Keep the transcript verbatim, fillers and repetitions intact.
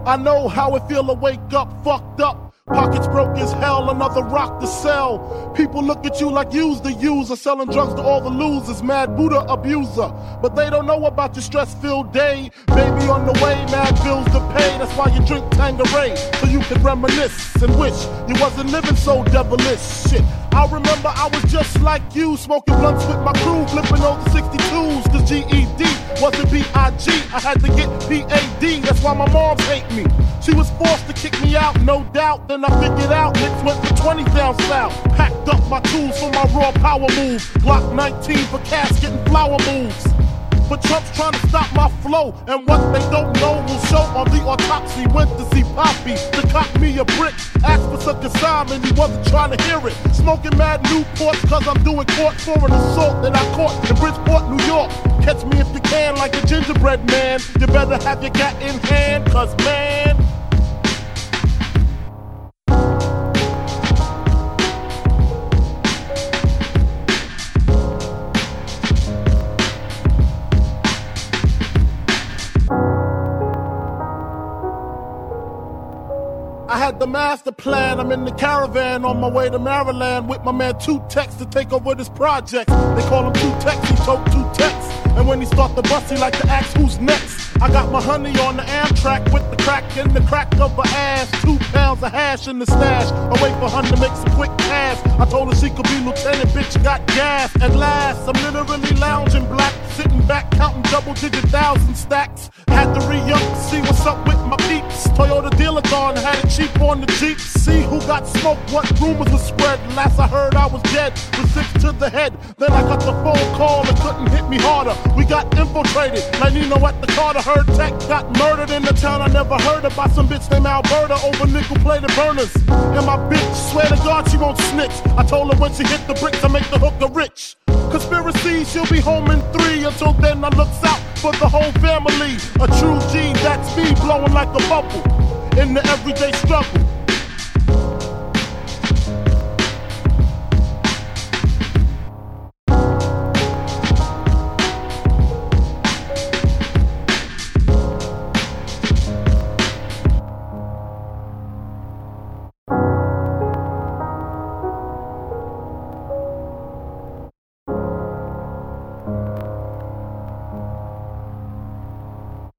I know how it feel to wake up fucked up. Pockets broke as hell, another rock to sell. People look at you like you's the user, selling drugs to all the losers, mad Buddha abuser. But they don't know about your stress-filled day. Baby on the way, mad bills to pay. That's why you drink Tanqueray, so you can reminisce and wish you wasn't living so devilish. Shit, I remember I was just like you, smoking blunts with my crew, flipping over sixty-twos, cause G E D wasn't B I G. I had to get P A D, that's why my mom hate me. She was forced to kick me out, no doubt. Then I figured out Nicks went to twenty down south. Packed up my tools for my raw power move. Glock nineteen for casket and flower moves. But Trump's trying to stop my flow, and what they don't know will show on the autopsy. Went to see Poppy to cop me a brick. Asked for some consignment, he wasn't trying to hear it. Smoking mad Newports cause I'm doing court for an assault that I caught in Bridgeport, New York. Catch me if you can like a gingerbread man. You better have your gat in hand, cause man, I had the master plan. I'm in the caravan on my way to Maryland with my man Two Tex to take over this project. They call him Two Tex, he told Two Tex. And when he start the bus, he like to ask who's next. I got my honey on the Amtrak with the crack in the crack of her ass. Two pounds of hash in the stash. I wait for her to make some quick cash. I told her she could be lieutenant, bitch got gas. At last, I'm literally lounging black, sitting back, counting double-digit thousand stacks. Had to re-up to see what's up with my peeps. Toyota Dealer-thon had it cheap on the Jeep. See who got smoked, what rumors were spread. Last I heard I was dead, with six to the head. Then I got the phone call and couldn't hit me harder. We got infiltrated, like Nino at the Carter. Heard Tech got murdered in the town I never heard of by some bitch named Alberta over nickel-plated burners. And my bitch, swear to God she won't snitch. I told her when she hit the bricks I make the hooker rich. Conspiracy, she'll be home in three. Until then I looks out for the whole family. A true G, that's me blowing like a bubble in the everyday struggle.